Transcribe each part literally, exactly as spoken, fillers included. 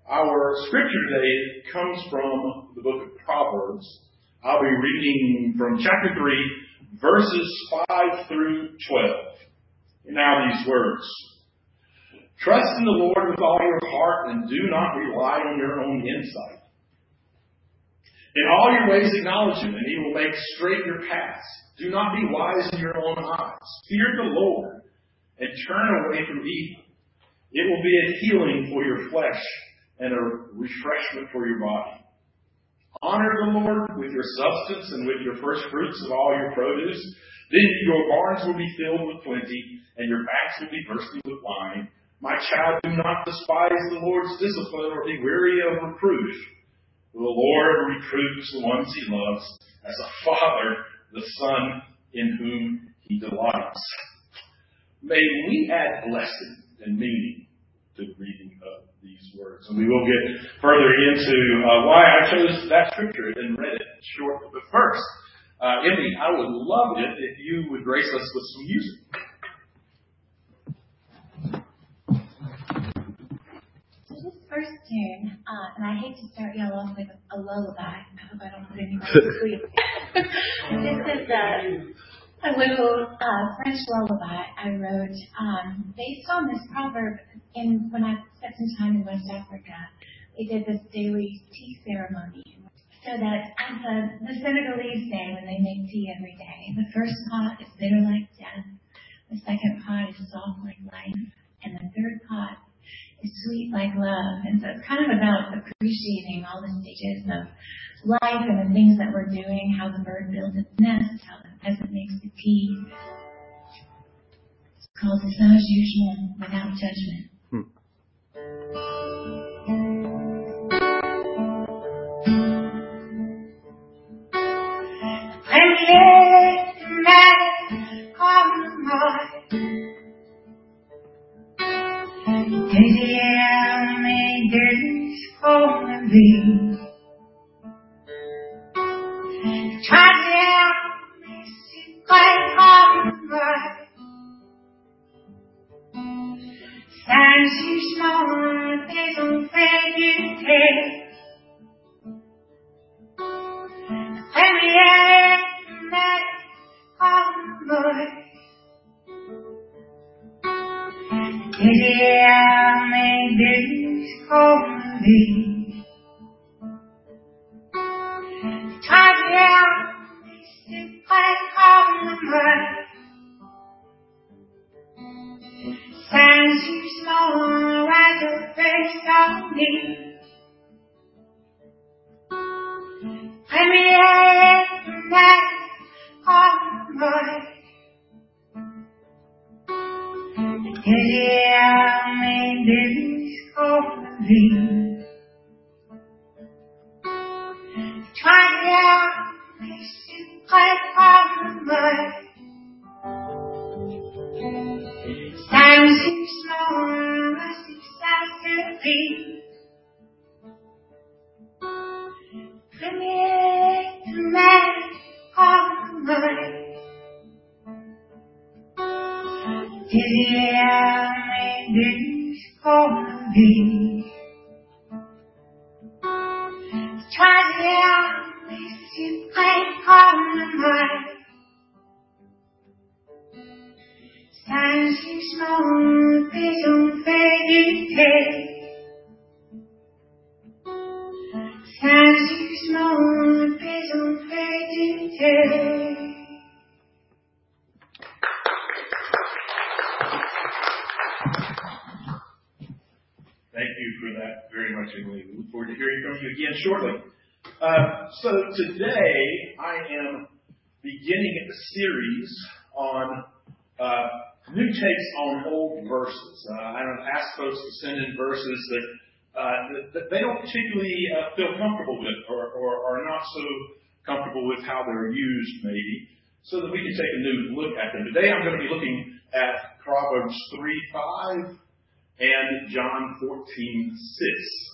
Our scripture today comes from the book of Proverbs. I'll be reading from chapter three, verses five through twelve. And now these words. Trust in the Lord with all your heart and do not rely on your own insight. In all your ways acknowledge Him, and He will make straight your paths. Do not be wise in your own eyes. Fear the Lord and turn away from evil. It will be a healing for your flesh and a refreshment for your body. Honor the Lord with your substance and with your first fruits of all your produce. Then your barns will be filled with plenty, and your vats will be bursting with wine. My child, do not despise the Lord's discipline or be weary of reproof. The Lord reproves the ones He loves, as a father the son in whom He delights. May we add blessing and meaning to the reading of these words. And we will get further into uh, why I chose that scripture and read it shortly. But first, uh, Emily, I would love it if you would grace us with some music. First tune, uh, and I hate to start y'all off with a lullaby. I hope I don't put anybody to sleep. This is a, a little uh, French lullaby I wrote um, based on this proverb. In when I spent some time in West Africa, they did this daily tea ceremony. So that as a, the Senegalese say when they make tea every day, the first pot is bitter like death, the second pot is soft like life, and the third pot is sweet like love. And so it's kind of about appreciating all the stages of life and the things that we're doing, how the bird builds its nest, how the peasant makes the tea. It's called the Sans Jugement, Without Judgment. Hmm. Shortly. Uh, so today I am beginning a series on uh, new takes on old verses. Uh, I don't ask folks to send in verses that, uh, that, that they don't particularly uh, feel comfortable with or, or are not so comfortable with how they're used maybe, so that we can take a new look at them. Today I'm going to be looking at Proverbs three five and John fourteen six.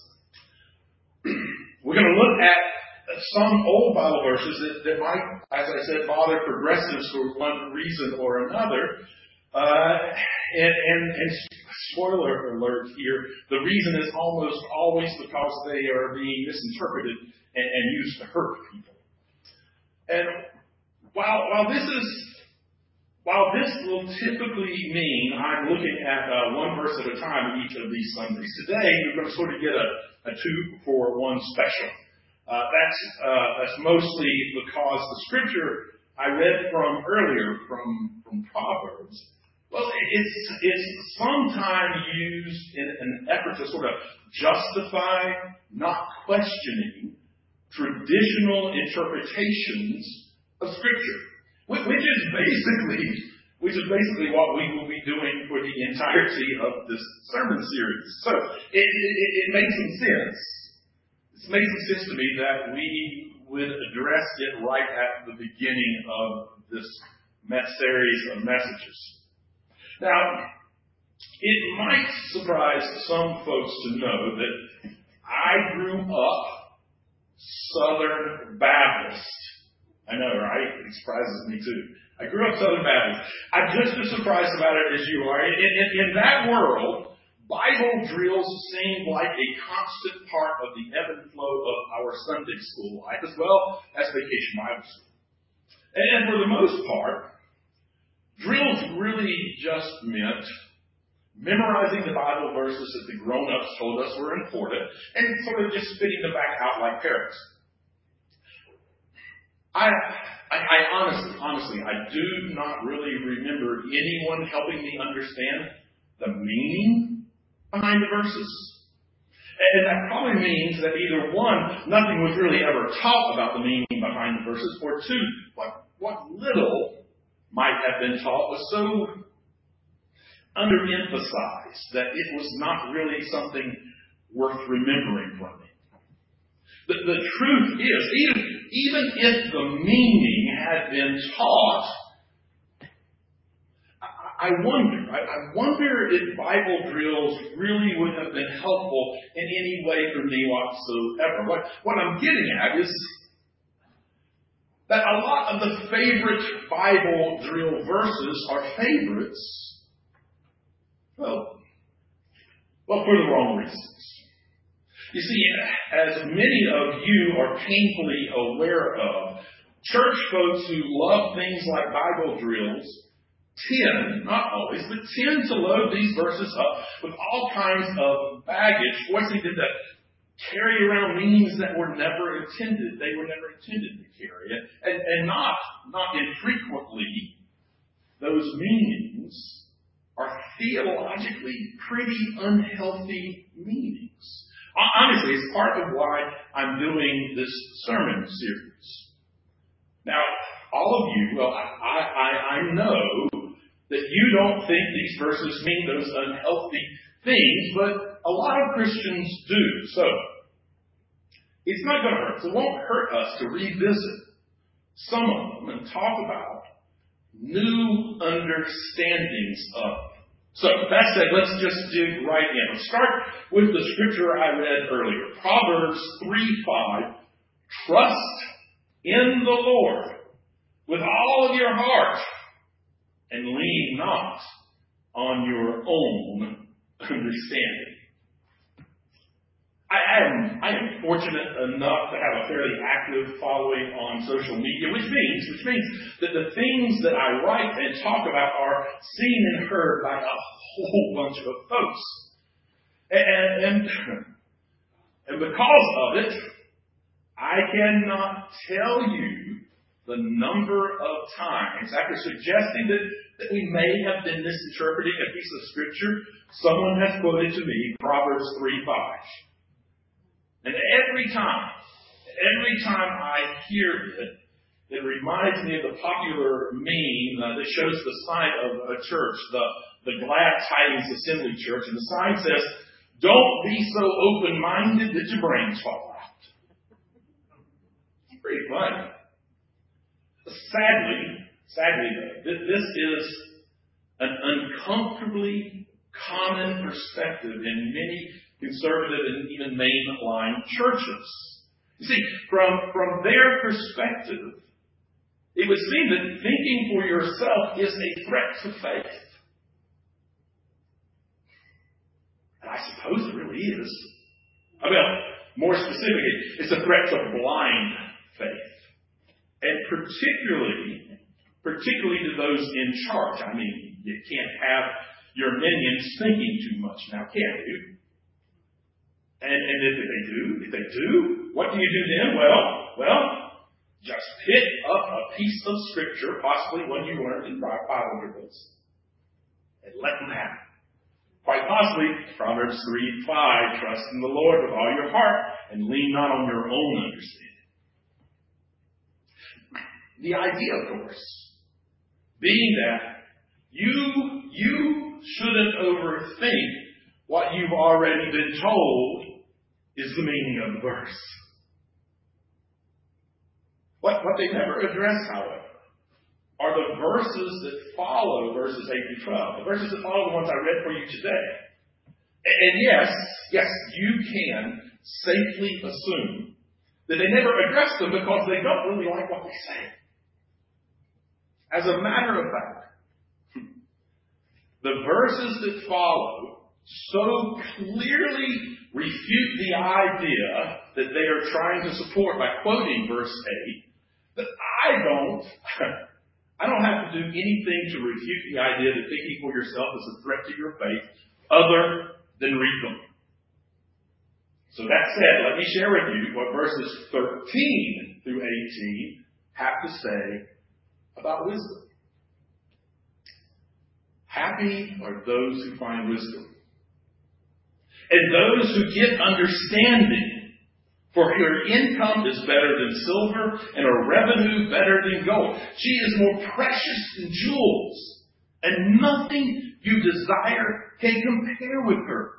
We're going to look at some old Bible verses that, that might, as I said, bother progressives for one reason or another. Uh, And, and, and spoiler alert here, the reason is almost always because they are being misinterpreted and, and used to hurt people. And while, while this is, while this will typically mean I'm looking at uh, one verse at a time each of these Sundays, today you're going to sort of get a, a two for one special. Uh, that's, uh, that's mostly because the scripture I read from earlier from, from Proverbs, well, it's, it's sometimes used in an effort to sort of justify, not questioning, traditional interpretations of Scripture, which is basically, which is basically what we will be doing for the entirety of this sermon series. So it, it, it makes some sense. It makes some sense to me that we would address it right at the beginning of this series of messages. Now, it might surprise some folks to know that I grew up Southern Baptist. I know, right? It surprises me too. I grew up Southern Baptist. I'm just as surprised about it as you are. In, in, in that world, Bible drills seemed like a constant part of the ebb and flow of our Sunday school life, as well as Vacation Bible School. And for the most part, drills really just meant memorizing the Bible verses that the grown-ups told us were important and sort of just spitting them back out like parrots. I, I, I honestly, honestly, I do not really remember anyone helping me understand the meaning behind the verses. And that probably means that either one, nothing was really ever taught about the meaning behind the verses, or two, what, what little might have been taught was so underemphasized that it was not really something worth remembering from it. The, the truth is, even, even if the meaning had been taught, I, I wonder, I, I wonder if Bible drills really would have been helpful in any way for me whatsoever. What, what I'm getting at is that a lot of the favorite Bible drill verses are favorites, well, well, for the wrong reasons. You see, as many of you are painfully aware of, church folks who love things like Bible drills tend, not always, but tend to load these verses up with all kinds of baggage, forcing them to carry around meanings that were never intended. They were never intended to carry it. And, and not, not infrequently, those meanings are theologically pretty unhealthy meanings. Honestly, it's part of why I'm doing this sermon series. Now, all of you, well, I, I, I know that you don't think these verses mean those unhealthy things, but a lot of Christians do. So, it's not going to hurt. It won't hurt us to revisit some of them and talk about new understandings of. So, that said, let's just dig right in. Let's start with the scripture I read earlier. Proverbs three five. Trust in the Lord with all of your heart and lean not on your own understanding. I am, I am fortunate enough to have a fairly active following on social media, which means, which means that the things that I write and talk about are seen and heard by a whole bunch of folks. And, and, and because of it, I cannot tell you the number of times, after suggesting that, that we may have been misinterpreting a piece of scripture, someone has quoted to me Proverbs three five. And every time, every time I hear it, it reminds me of the popular meme uh, that shows the sign of a church, the, the Glad Tidings Assembly Church, and the sign says, "Don't be so open-minded that your brains fall out." It's pretty funny. Sadly, sadly though, this is an uncomfortably common perspective in many conservative and even mainline churches. You see, from, from their perspective, it would seem that thinking for yourself is a threat to faith. I suppose it really is. I mean, more specifically, it's a threat to blind faith. And particularly, particularly to those in charge. I mean, you can't have your minions thinking too much now, can you? And, and if they do, if they do, what do you do then? Well, well, just pick up a piece of scripture, possibly one you learned in Bible drills, and let them have it. Quite possibly, Proverbs three five, trust in the Lord with all your heart and lean not on your own understanding. The idea, of course, being that you, you shouldn't overthink what you've already been told is the meaning of the verse. What, what they never address, however, are the verses that follow verses eight through twelve. The verses that follow the ones I read for you today. And, and yes, yes, you can safely assume that they never address them because they don't really like what they say. As a matter of fact, the verses that follow so clearly refute the idea that they are trying to support by quoting verse eight that I don't, I don't have to do anything to refute the idea that thinking for yourself is a threat to your faith other than read them. So that said, let me share with you what verses thirteen through eighteen have to say about wisdom. Happy are those who find wisdom, and those who get understanding, for her income is better than silver, and her revenue better than gold. She is more precious than jewels, and nothing you desire can compare with her.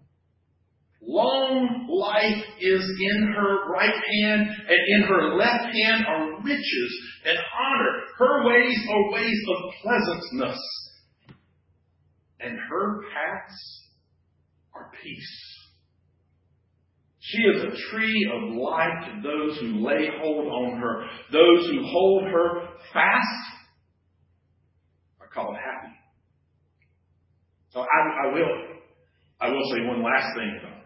Long life is in her right hand, and in her left hand are riches and honor. Her ways are ways of pleasantness, and her paths are peace. She is a tree of life to those who lay hold on her. Those who hold her fast are called happy. So I, I will, I will say one last thing about it.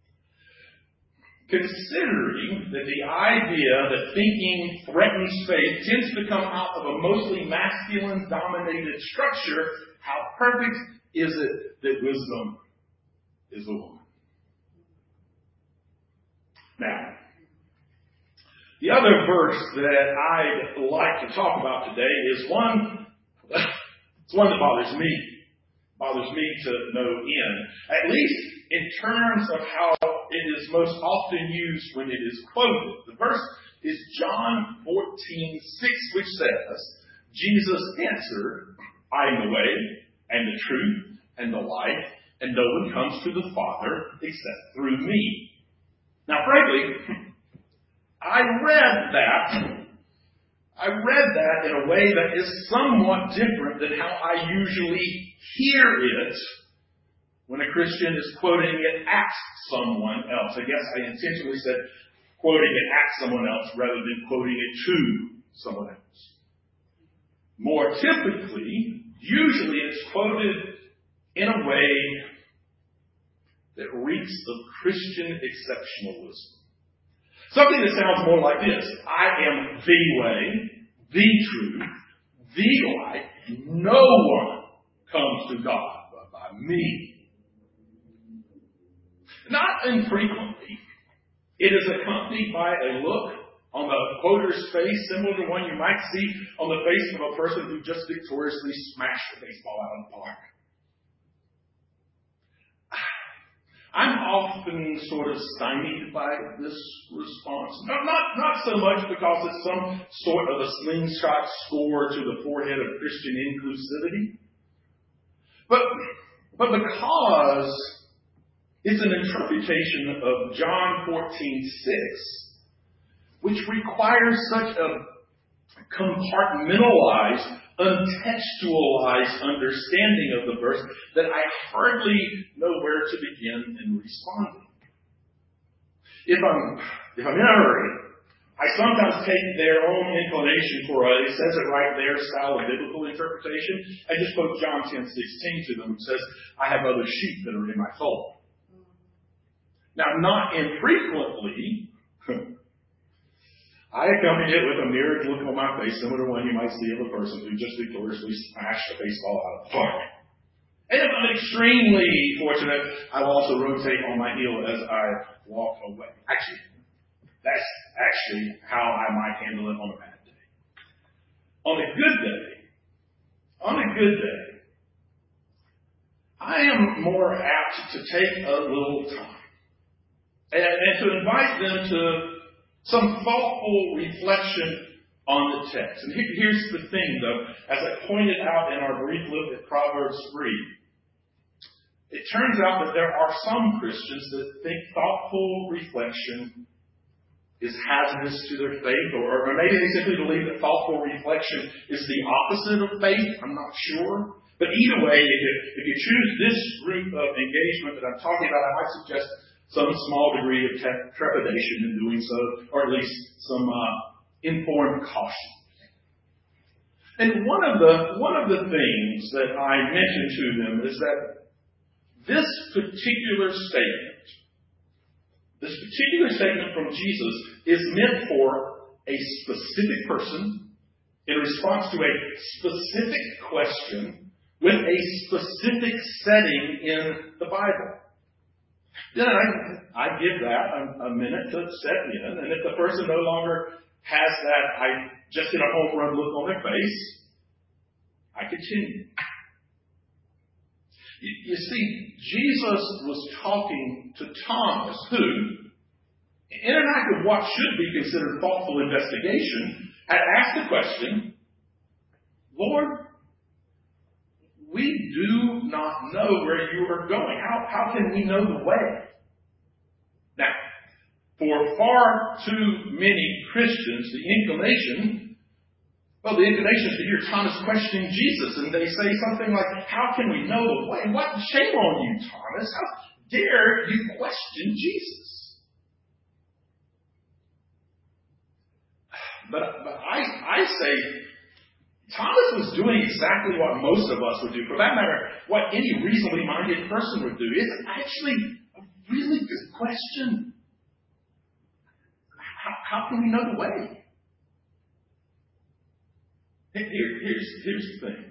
Considering that the idea that thinking threatens faith tends to come out of a mostly masculine-dominated structure, how perfect is it that wisdom is a woman? Now, the other verse that I'd like to talk about today is one, it's one that bothers me, bothers me to no end, at least in terms of how it is most often used when it is quoted. The verse is John fourteen six, which says, Jesus answered, I am the way and the truth and the life, and no one comes to the Father except through me. Now, frankly, I read that, I read that in a way that is somewhat different than how I usually hear it when a Christian is quoting it at someone else. I guess I intentionally said quoting it at someone else rather than quoting it to someone else. More typically, usually it's quoted in a way that reeks of Christian exceptionalism. Something that sounds more like this. I am the way, the truth, the life. No one comes to God but by me. Not infrequently, it is accompanied by a look on the quoter's face similar to one you might see on the face of a person who just victoriously smashed a baseball out of the park. I'm often sort of stymied by this response. Not, not, not so much because it's some sort of a slingshot score to the forehead of Christian inclusivity, but, but because it's an interpretation of John fourteen six, which requires such a compartmentalized, untextualized understanding of the verse that I hardly know where to begin in responding. If I'm, if I'm in a hurry, I sometimes take their own inclination for a, it says it right there, style of biblical interpretation, and just quote John ten sixteen to them, which says, I have other sheep that are in my fold. Now, not infrequently, I accompany it with a mirrored look on my face, similar to one you might see of a person who just victoriously smashed a baseball out of the park. And if I'm extremely fortunate, I will also rotate on my heel as I walk away. Actually, that's actually how I might handle it on a bad day. On a good day, on a good day, I am more apt to take a little time and, and to invite them to some thoughtful reflection on the text. And here, here's the thing, though. As I pointed out in our brief look at Proverbs three, it turns out that there are some Christians that think thoughtful reflection is hazardous to their faith, or, or maybe they simply believe that thoughtful reflection is the opposite of faith. I'm not sure. But either way, if you, if you choose this route of engagement that I'm talking about, I might suggest some small degree of te- trepidation in doing so, or at least some uh, informed caution. And one of the one of the things that I mentioned to them is that this particular statement, this particular statement from Jesus is meant for a specific person in response to a specific question with a specific setting in the Bible. Then I, I give that a, a minute to set in, and if the person no longer has that, I just get a home run look on their face, I continue. You, you see, Jesus was talking to Thomas, who, in an act of what should be considered thoughtful investigation, had asked the question, Lord, we do not know where you are going. How, how can we know the way? Now, for far too many Christians, the inclination, well, the inclination is to hear Thomas questioning Jesus, and they say something like, how can we know the way? What shame on you, Thomas? How dare you question Jesus? But, but I, I say, Thomas was doing exactly what most of us would do. For that matter, what any reasonably minded person would do. It's actually a really good question. How, how can we know the way? Here, here's, here's the thing.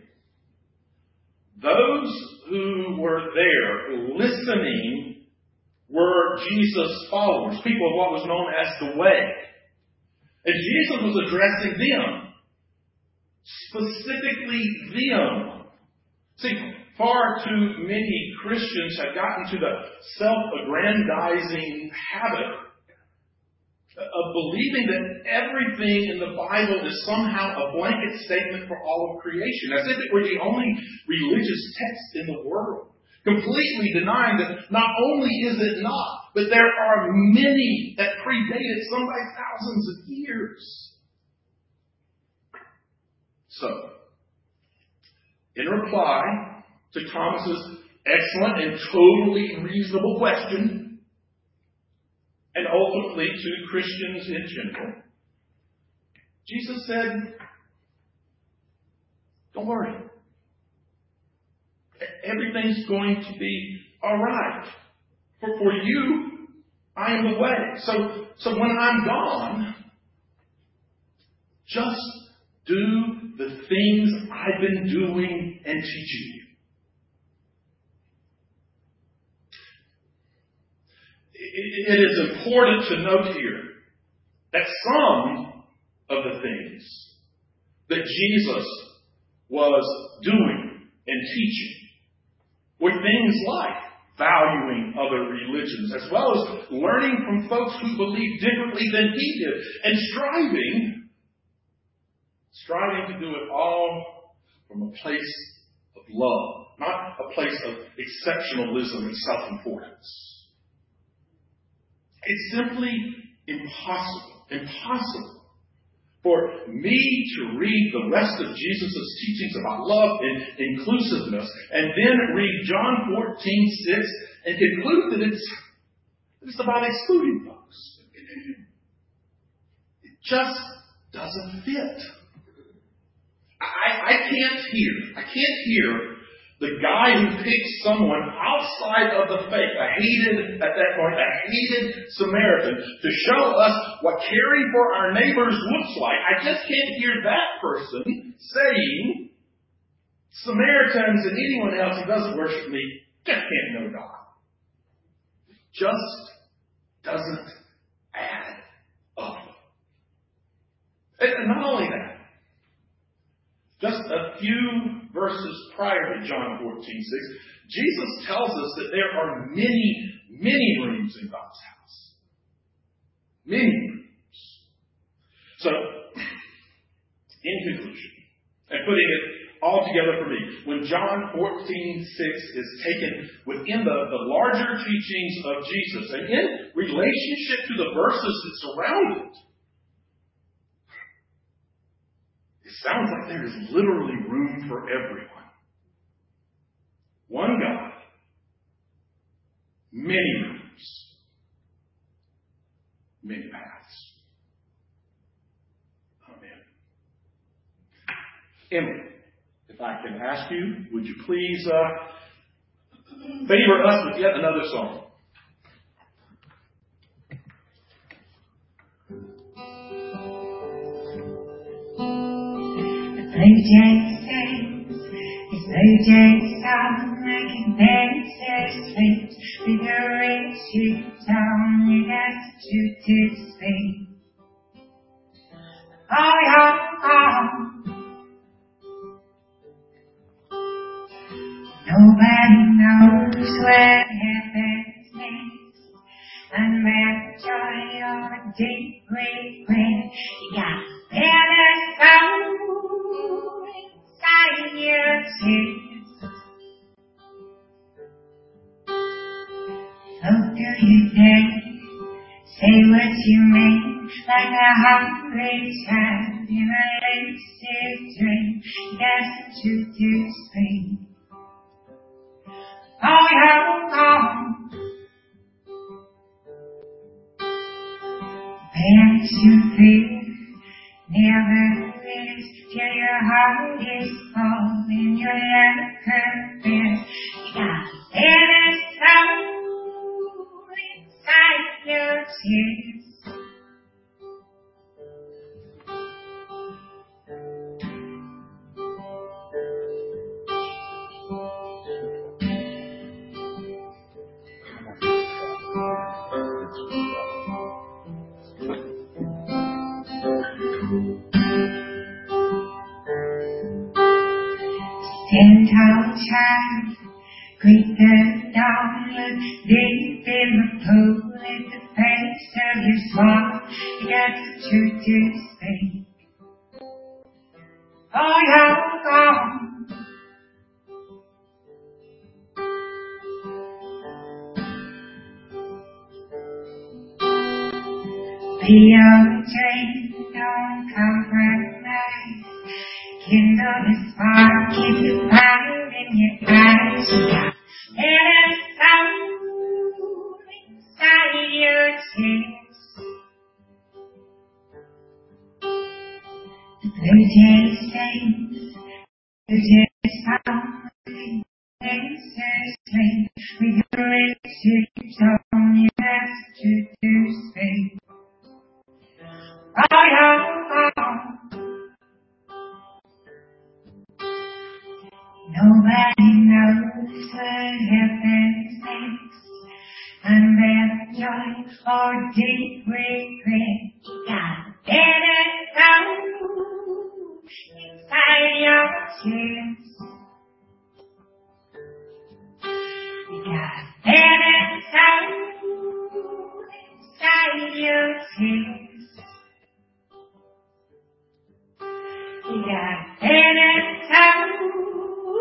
Those who were there listening were Jesus' followers, people of what was known as the Way. And Jesus was addressing them. Specifically them. See, far too many Christians have gotten to the self-aggrandizing habit of believing that everything in the Bible is somehow a blanket statement for all of creation, as if it were the only religious text in the world, completely denying that not only is it not, but there are many that predate it, some by thousands of years. So, in reply to Thomas's excellent and totally reasonable question, and ultimately to Christians in general, Jesus said, don't worry. Everything's going to be all right. For, for you, I am the way. So, so when I'm gone, just do the things I've been doing and teaching you. It is important to note here that some of the things that Jesus was doing and teaching were things like valuing other religions, as well as learning from folks who believe differently than he did, and striving Striving to do it all from a place of love, not a place of exceptionalism and self-importance. It's simply impossible, impossible for me to read the rest of Jesus' teachings about love and inclusiveness and then read John fourteen six and conclude that it's, it's about excluding folks. It just doesn't fit. I, I can't hear, I can't hear The guy who picked someone outside of the faith, a hated, at that point, a hated Samaritan, to show us what caring for our neighbors looks like. I just can't hear that person saying, Samaritans and anyone else who doesn't worship me just can't know God. It just doesn't add up. And not only that, just a few verses prior to John fourteen six, Jesus tells us that there are many, many rooms in God's house. Many rooms. So, in conclusion, and putting it all together for me, when John fourteen six is taken within the, the larger teachings of Jesus and in relationship to the verses that surround it, it sounds like there is literally room for everyone. One God, many rooms, many paths. Amen. Emily, if I can ask you, would you please uh, favor us with yet another song? Blue jay sings, his blue jay song like a dancer sleeps with a rich tongue it has to to speak. Oh, oh, oh. Nobody knows where heaven's next, and where joy or deep regret. You got better soul inside your tears. So do you dare say what you mean, like a hungry child in a lucid dream? Yes, to do speak. Oh, yeah, oh. Bend to fear never is till your heart is full and your love confess. You got better soul inside your tears. Stand tall, child, greet the dawn, look deep in the pool at the face of your swan. You got the truth to speak. Oh, you're gone. Be your dream, don't compromise. Kindle the spark, keep the fire in your eyes. Let it out inside your chest. The blue jay sings, the jay sound, the dancers swing with your rich song. You have to do speak. Oh, yeah, oh. Nobody knows what happens next, and there's joy or deep regret. You got better soul inside your chest. You got better soul inside your chest. You got better soul.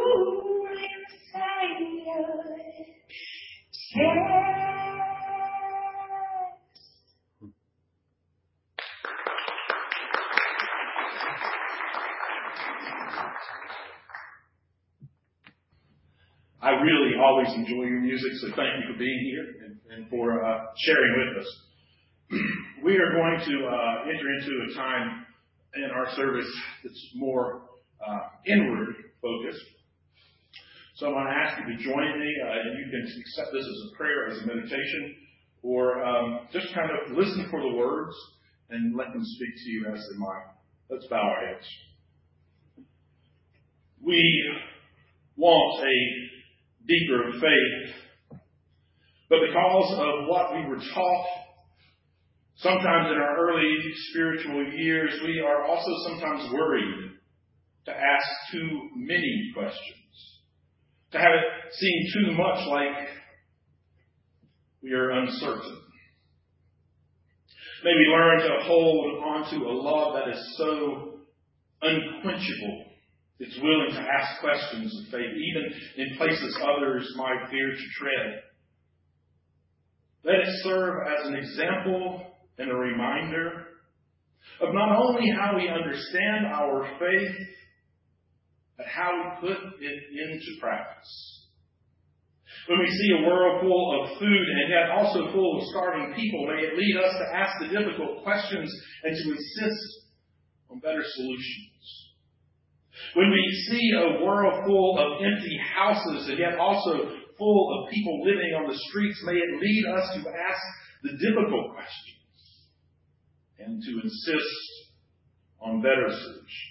I really always enjoy your music, so thank you for being here and, and for uh, sharing with us. We are going to uh, enter into a time in our service that's more uh, inward focused. So I'm going to ask you to join me, uh, and you can accept this as a prayer, as a meditation, or um, just kind of listen for the words and let them speak to you as they might. Let's bow our heads. We want a deeper faith, but because of what we were taught, sometimes in our early spiritual years, we are also sometimes worried to ask too many questions, to have it seem too much like we are uncertain. May we learn to hold on to a love that is so unquenchable. It's willing to ask questions of faith, even in places others might fear to tread. Let it serve as an example and a reminder of not only how we understand our faith, but how we put it into practice. When we see a world full of food and yet also full of starving people, may it lead us to ask the difficult questions and to insist on better solutions. When we see a world full of empty houses and yet also full of people living on the streets, may it lead us to ask the difficult questions and to insist on better solutions.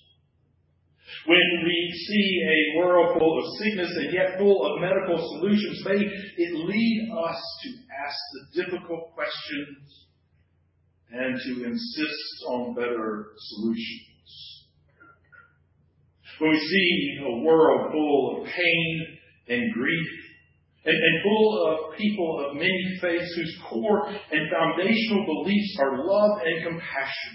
When we see a world full of sickness and yet full of medical solutions, may it lead us to ask the difficult questions and to insist on better solutions. When we see a world full of pain and grief, and, and full of people of many faiths whose core and foundational beliefs are love and compassion,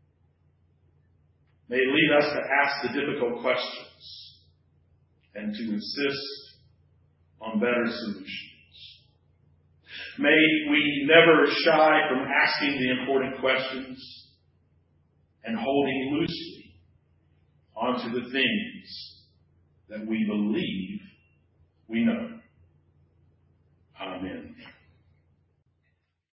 may it lead us to ask the difficult questions and to insist on better solutions. May we never shy from asking the important questions and holding loosely onto the things that we believe we know.